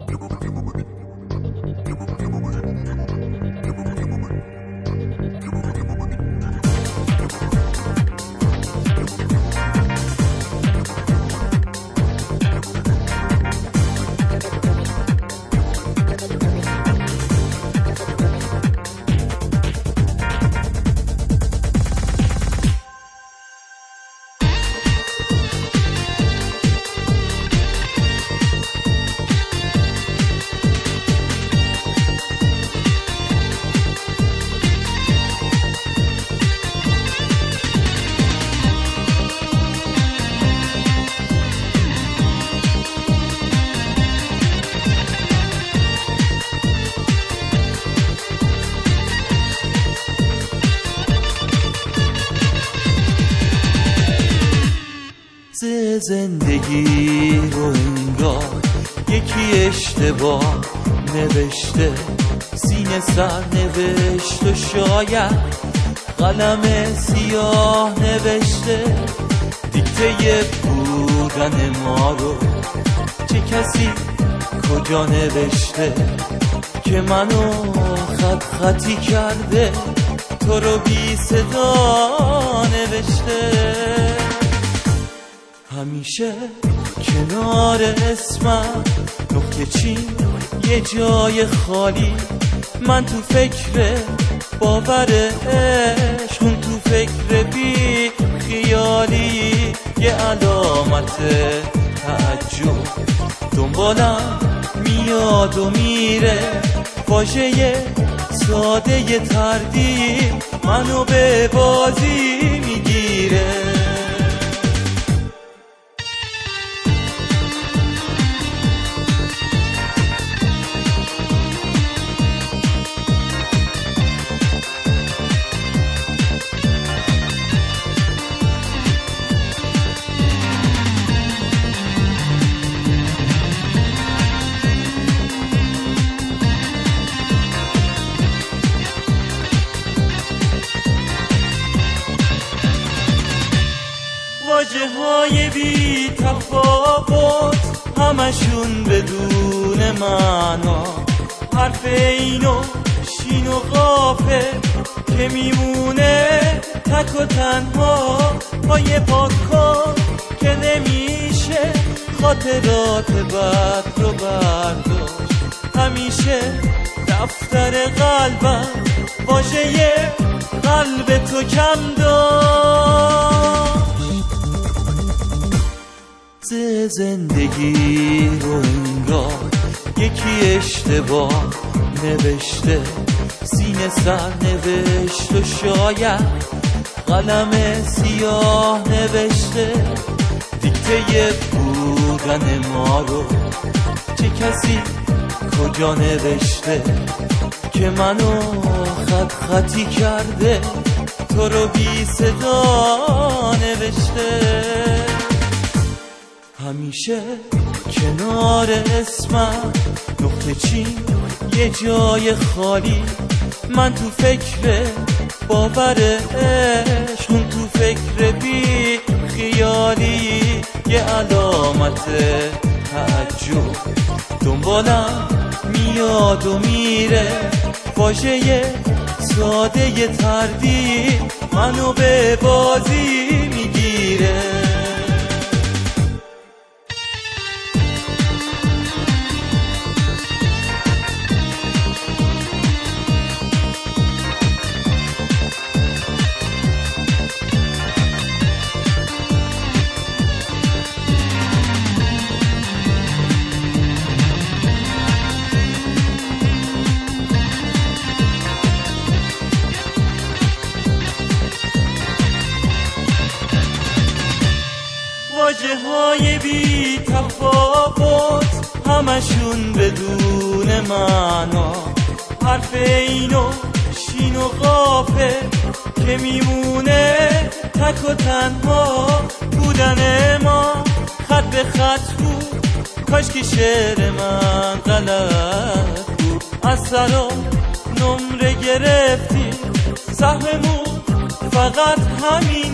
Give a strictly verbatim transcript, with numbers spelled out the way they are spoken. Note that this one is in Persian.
زندگی رو انگار یکی اشتباه نوشته، سینه سر نوشت و شاید قلم سیاه نوشته. دیکته بودن ما رو چه کسی کجا نوشته که منو خط خطی کرده، تو رو بی صدا نوشته. همیشه کنار اسمم نقطه چین یه جای خالی، من تو فکر باور عشق، اون تو فکر بی خیالی. یه علامت تعجب دنبالم میاد و میره، واژه ساده ی تردید منو به بازی میگیره. واژه های بی تفاوت همشون بدون معنا، حرف اینو شین و قافه که میمونه تک و تنها. پای پاک کن که نمیشه خاطرات بد رو برداشت، همیشه دفتر قلبم واژه قلب تو کم داشت. زندگی رو انگار یکی اشتباه نوشته، سینه سر نوشت و شاید قلم سیاه نوشته. دیکته بودن ما رو چه کسی کجا نوشته که منو خط خطی کرده، تو رو بی صدا نوشته. همیشه کنار اسمم نقطه چین یه جای خالی، من تو فکر باور عشق، اون تو فکر بی خیالی. یه علامت تعجب دنبالم میاد و میره، واژه ساده ی تردید منو به بازی میگیره. واژه های بی تفاوت همشون بدون معنا، حرف اینو شین و قافه که میمونه تک و تنها. بودن ما خط به خط بود، کاش که شعر من غلط بود. از سرا نمره گرفتی، سهممون فقط همین